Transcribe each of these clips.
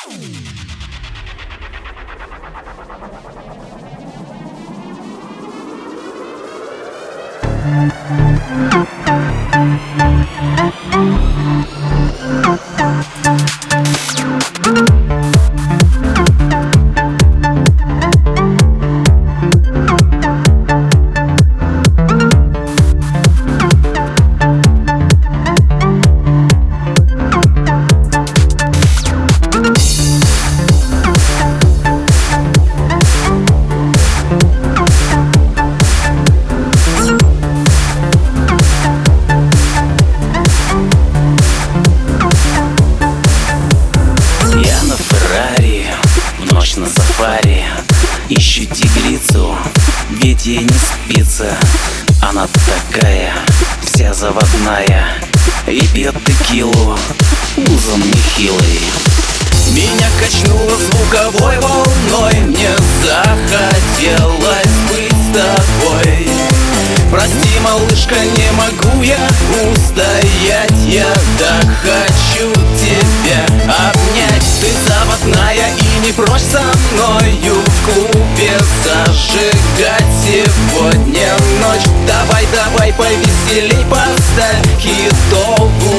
На сафари ищу тигрицу, ведь ей не спится. Она такая, вся заводная, и пьет текилу узом нехилый. Меня качнуло звуковой волной, мне захотелось быть с тобой. Прости, малышка, не могу я устоять, я так хочу тебя обнять. Ты заводная и не прочь со мною в клубе зажигать сегодня ночь. Давай, давай, повеселей, поставь хитовую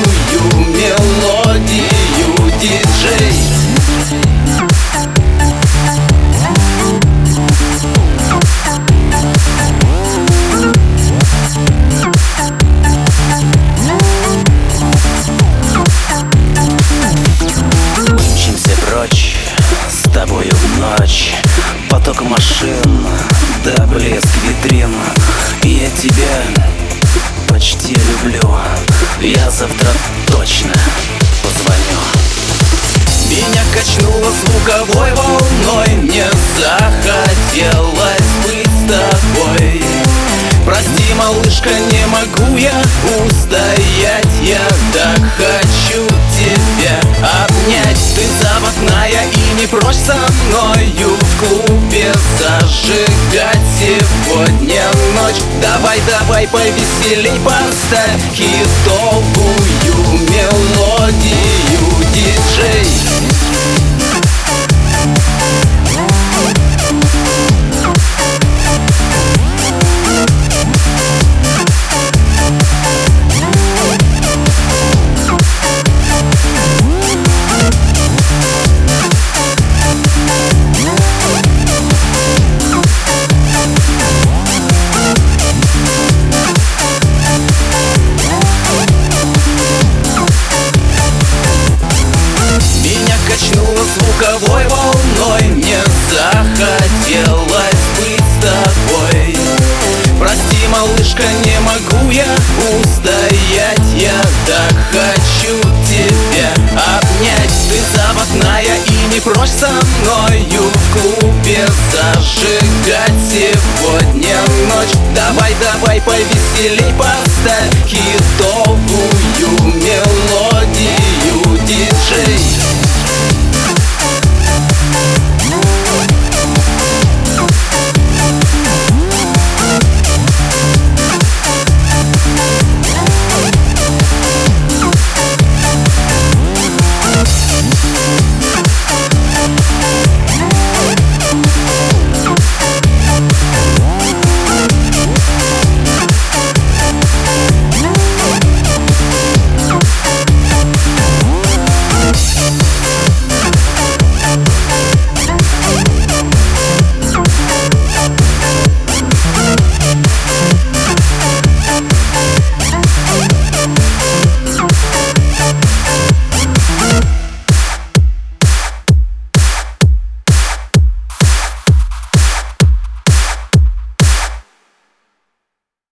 мелодию, диджей. С тобою в ночь, поток машин, да блеск витрин. Я тебя почти люблю, я завтра точно позвоню. Меня качнуло звуковой волной, мне захотелось быть с тобой. Прости, малышка, не могу я устоять, я так хочу тебя обнять. Ты заводная и не прочь со мною в клубе зажигать сегодня ночь. Давай, давай, повеселей, поставь хитовую мелодию, диджей. Звуковой волной мне захотелось быть с тобой. Прости, малышка, не могу я устоять, я так хочу тебя обнять. Ты заводная и не прочь со мною в клубе зажигать сегодня ночь. Давай, давай, повеселей, поставь хитов